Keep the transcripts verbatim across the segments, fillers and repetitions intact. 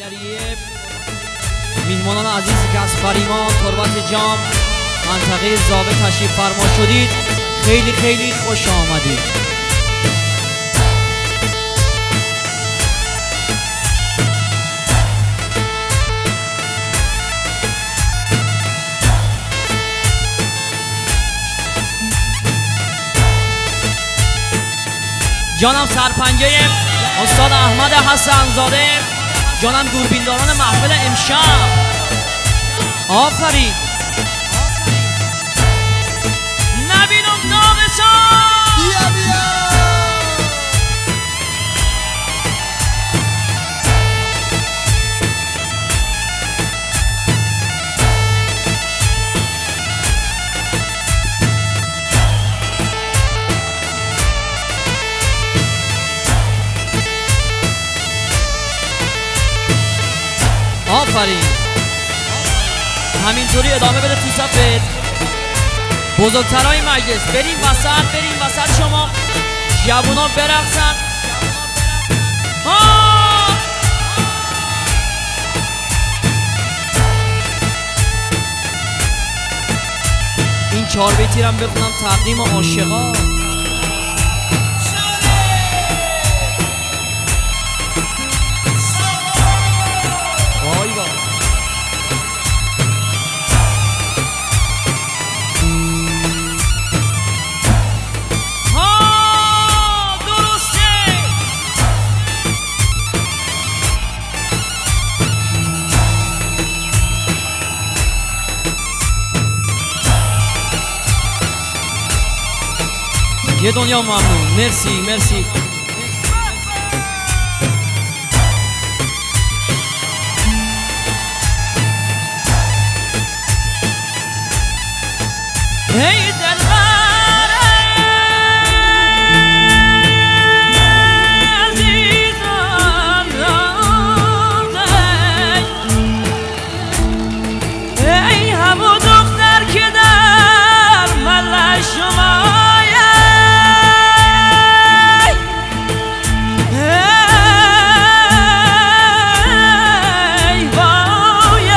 انجینری میهمانان عزیزی که از فریمان، تربت جام، منطقه زابه تشریف فرما شدید، خیلی خیلی خوش آمدید. جانم سرپنجه استاد احمد حسن زاده، جانم دوربینداران محفل امشب. آفرین. نبینم داغشان بیا بیا. آفرین. همینطوری ادامه بده تو صفت. بزرگترای مجلس بریم وسط، بریم وسط، شما جوونا برقصن. این چهار بیتی رو بخونم تقدیم عاشقا. وای وای. ها درسته. یه دنیا ممنون. مرسی مرسی. ای دلبر عزیزان، ای همون دختر که در ملع شمای، ای وای،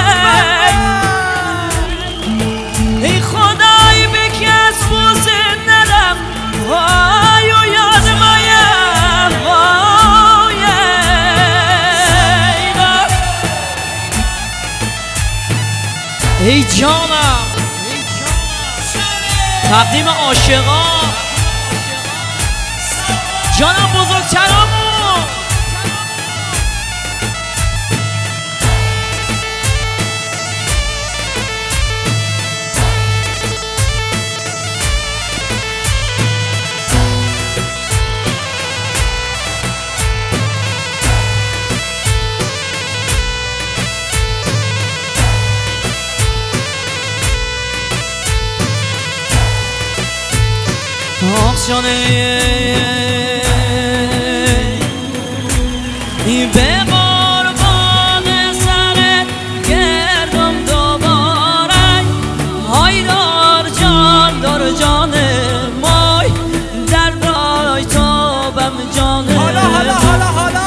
ای خدا ای جانم. تقدیم عاشقا جانم بزرگترامون. آخ جانه ای به قربان سرت گردم دوباره. های دار جان دار جان مای، در رای تابم جان حالا حالا حالا حالا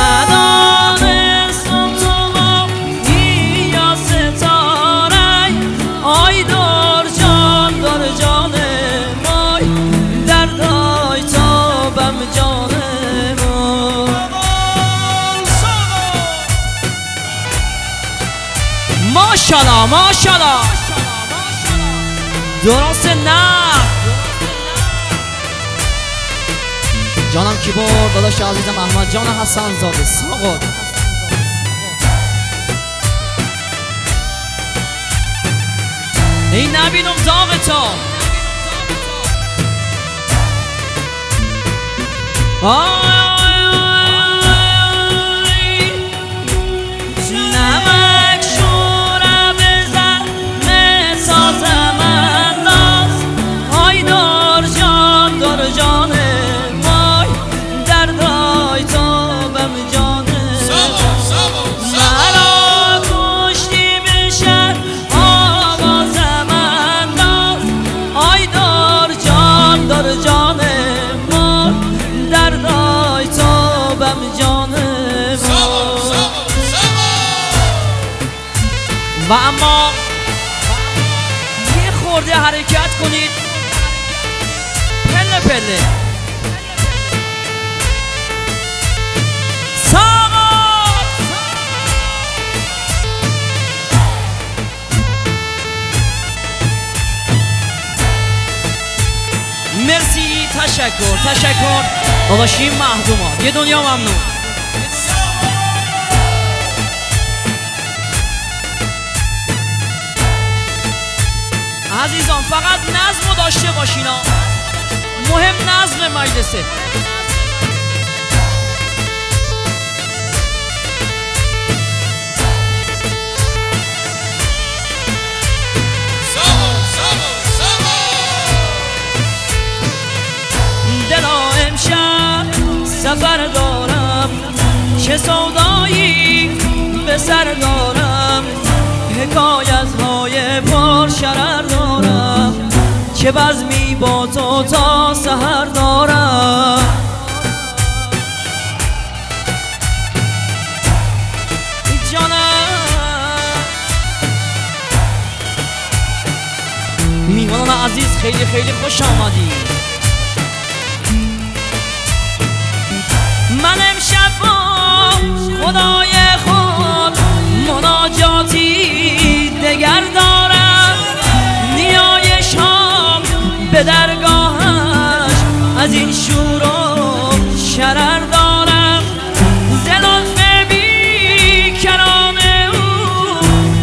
ندانستم تو ما یا ستاره. های دار جان دار جان ماشالله ماشالله. درست نه جانم کیبور داداش عزیزم احمد جان حسن زاده ساقط. ای نبینم داغتا. آه جان ما در راه و اما یه خورده حرکت کنید، پله پله. مرسی، تشکر تشکر داداشیم مهدوما، یه دنیا ممنون. عزیزان فقط نظم داشته باشینا، مهم نظم مجلسه. دلا امشب سفر دارم، چه سودایی به سر دارم، حکایت های پر شرر دارم، چه بزمی با تو تا سحر دارم. جانم میهمانان عزیز خیلی خیلی خوش آمدی. من امشب با خدای خود مناجاتی دگر دارم، نیای شام به درگاهش از این شور و شرر دارم. ز لطف بی کران او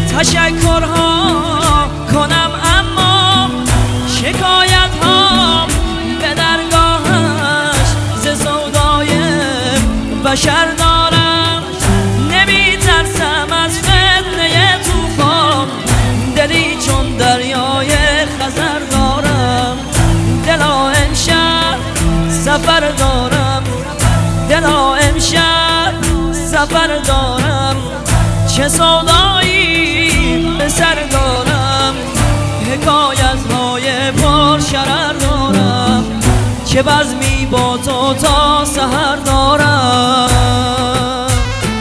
تشکرها کنم، اما شکایت ها به درگاهش ز سودای بشر دارم. نمی ترسم از فتنه توفان، دلی چون دریای خزر دارم. دلا امشب سفر دارم، دلا امشب سفر دارم، چه سودایی به سر دارم، حکایت های پر شرر دارم، چه بزمی با تو تا سحر دارم.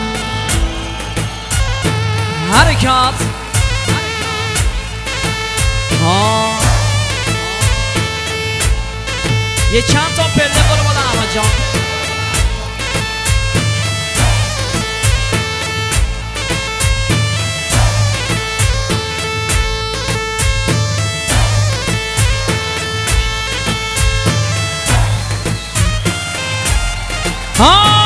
حرکت ها یه چند تا پله برو مادر احمد جان. ها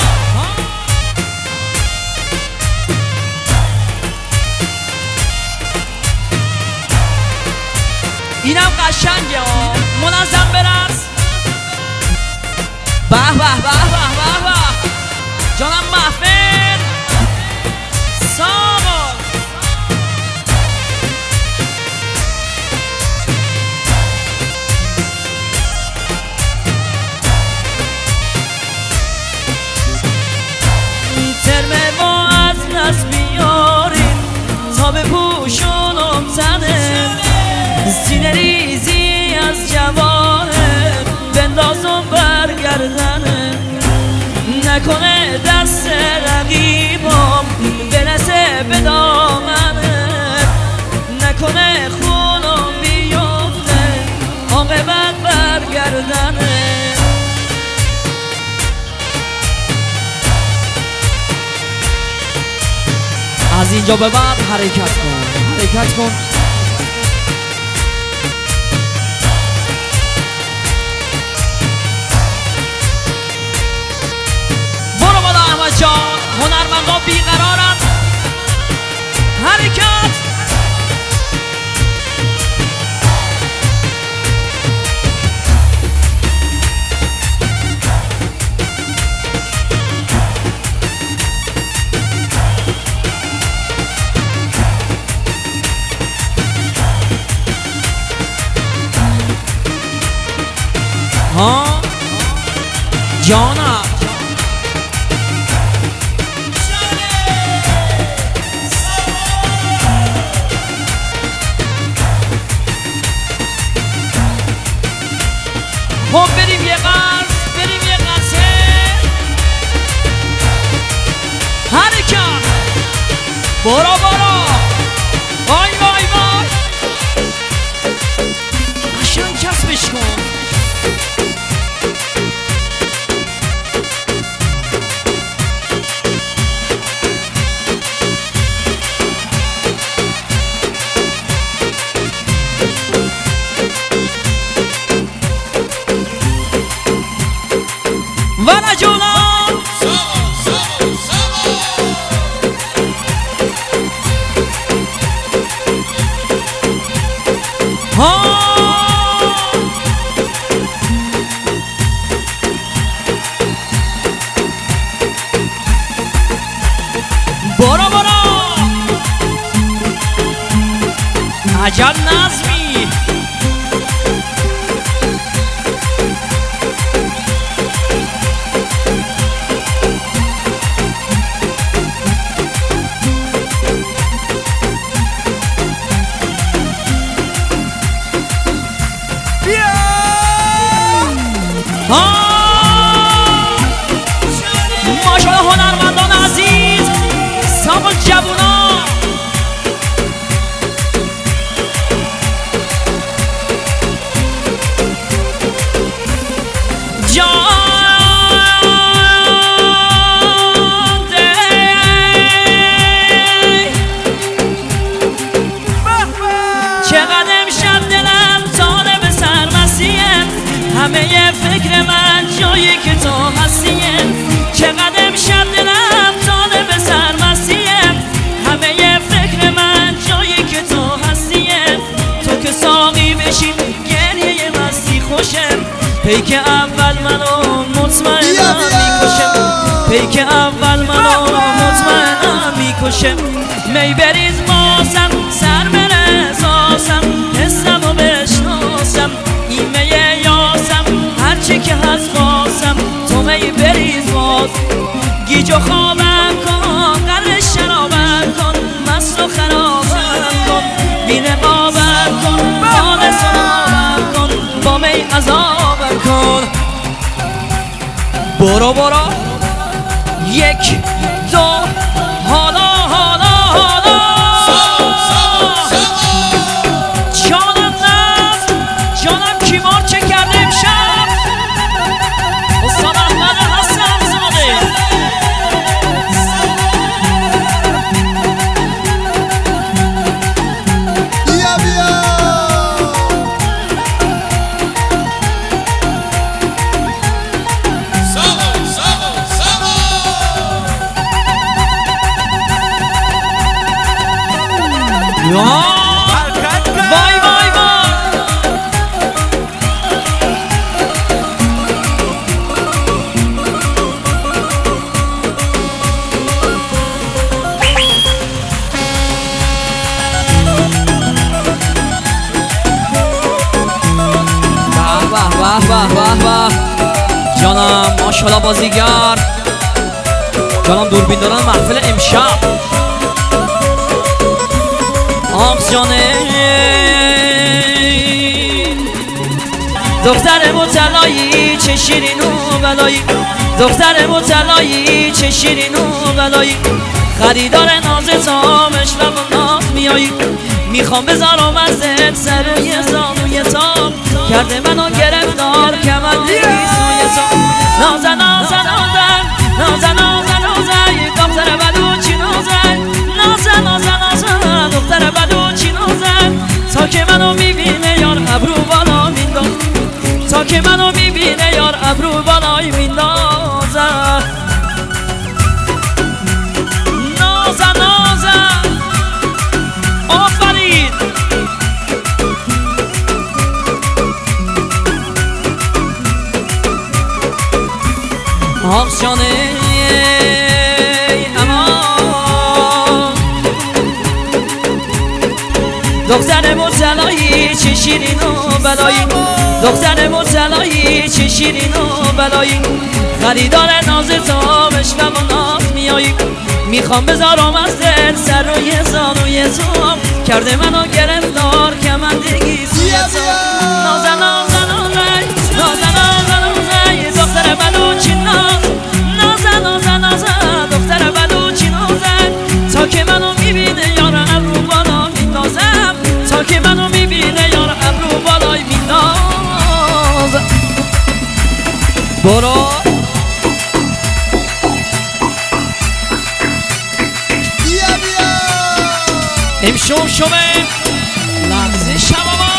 اینم قشنگه ها، منظم برس. به به به به به به جانم محفل ساما. ترمه ما از نس بیاریم تا به پوشونم تنه، سینه ریزی از جواهر بندازم برگردنه، نکنه دست رقیبم برسه به دامنه، نکنه خونم بیفته عاقبت برگردنه. از اینجا به بعد حرکت کن، حرکت کن. برو بالا احمد جان، هنرمندا بیقرارن. حرکت ها جانم خب بریم یه قرص، بریم یه قرصه. حرکت برو برو عجب نظمی. ماشاءالله هنرمندان عزیز، ساق جوونا چقدر امشب دلم طالب سرمسیه، همه فکر من جایی که تو هستیه. چقدر امشب دلم طالب سرمسیه، همه فکر من جایی که تو هستیه. تو که ساقی بشی گریه مستی خوشم، پیک اول منو مطمئنم میکشم، پیک اول منو مطمئنم میکشم. می بریز ماسم سر برساسم، حسمو بشناسم ایمه یاسم، هرچی که هست باسم تو می بریز باز. گیج و خوابم کن، قرر شرابم کن، مست و خرابم کن، بین قابم کن، حال سنابم کن، با می عذابم کن. برو برو یک دو حالا حالا حالا جانم نفت جانم کیمار چه کرده امشب. استاد احمد حسن زاده بیا بیا ساقو ساقو ساقو. وای وای وای به به به به جانم ماشاءالله بازیگر، جانم دوربین دارن محفل امشب. آخ جانه دختر مطلعی چه شیرین و بلایی، دختر مطلعی چه شیرین و بلایی، خریدار ناز تامش و ناز میایی. میخوام بذارم ازت سر روی زانوی تام، کرده منو گرفتار کمندی سوی تام. نازن نازن نازن نازن نازن نازن دختر بلوچی نازن، نازن نازن نازن دختر بلوچی نازن. تا که منو میبینه یار ابرو بالا مینداز، تا که منو میبینه یار ابرو بالای میندازن. نازن نازن آفرین. آخ جانه امان دختر مطلعی چه شیرین و بلایی، دختر مطلعی چه شیرین و بلایی، خریدار ناز تابش و ناز میایی. میخوام بذارم از دل سر روی زانوی تو، کرده منو گرفتار کمندگی سوی تو. نازن نازن نازن نازن نازن نازن دختر بلوچی ناز، نازن نازن نازن دختر بلوچی نازن. تا که منو میبینه یار ابرو بالا میندازم، تا که منو میبینه یار ابرو بالای میندازم. برو بیا بیا امشب شبه لحظه شبابا.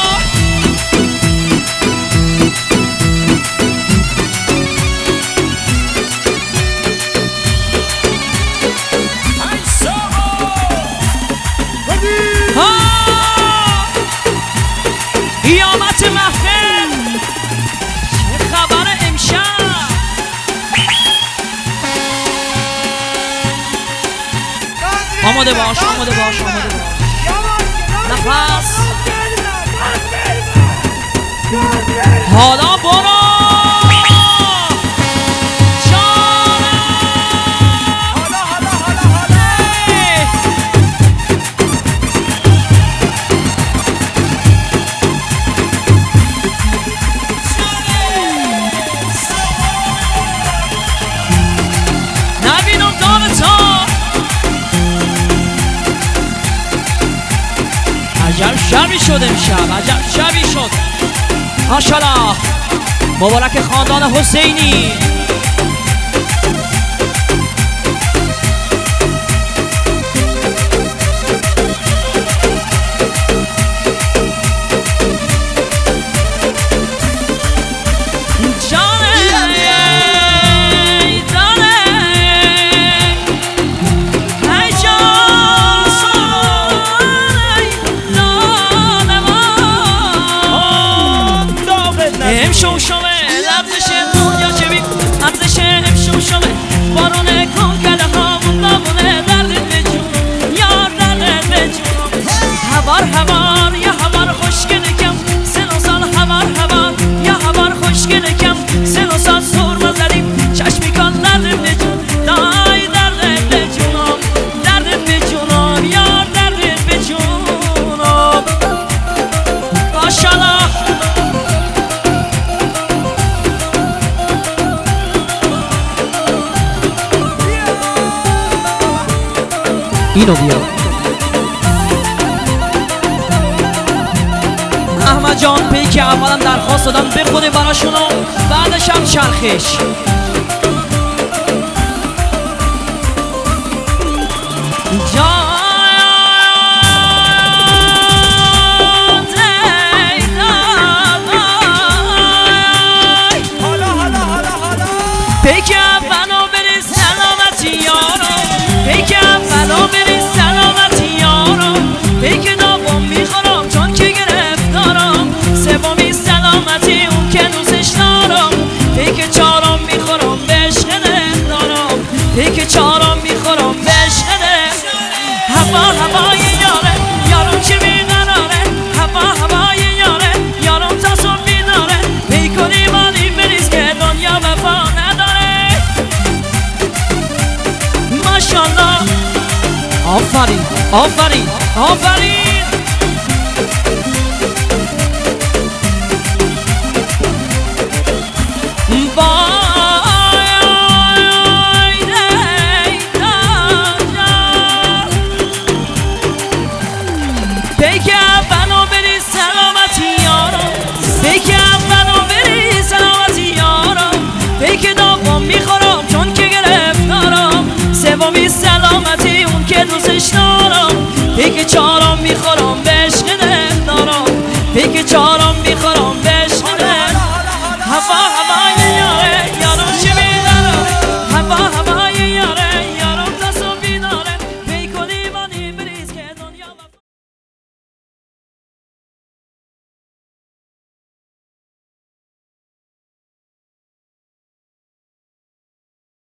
قیامت محفل چه خبر امشب. آماده باش آماده باش آماده باش نفس حالا برو عجب شبی شد امشب، عجب شبی شد. ماشاءالله مبارک خاندان حسینی. امشو شوه لبزش دنیا چه بی ارزش امشو شوه بارونه کن کله ها مندامونه دردت به جون یار دردت به جون هوار هوار یا هوار خوشگل کم سن و سال هوار هوار یا هوار خوشگل کم سن و سال سور مزدیم چشمی کن دردت به جون دای دردت به جونم دردت به جونم یار دردت به جونم. ماشاءالله اینو بیا احمد جان پیک اولا درخواست دادم بخونه براشونو بعدش هم چرخش. جان پیک اولا بری سلامتی یارو پیک اولا بری سلامتی یارو پیک دوم میخورم چون که گرفتارم سومی سلامتی اون که دوستش دارم پیک چهارم میخورم به عشق دارم پیک چهارم میخورم به عشق هوا هوای یاره یارم چه بیقراره هوا هوای یاره یارم تصم میداره پیکنی مالی بریز که دنیا وفا نداره. ماشاءالله آفرین آفرین آفرین. پیک اولو بری سلامتی یارم پیک اولو بری سلامتی یارم پیک دوم میخورم چون که گرفتارم سومی سلامتی اون که دوستش دارم پیک چهارم میخورم به عشق دارم پیک چهارم میخورم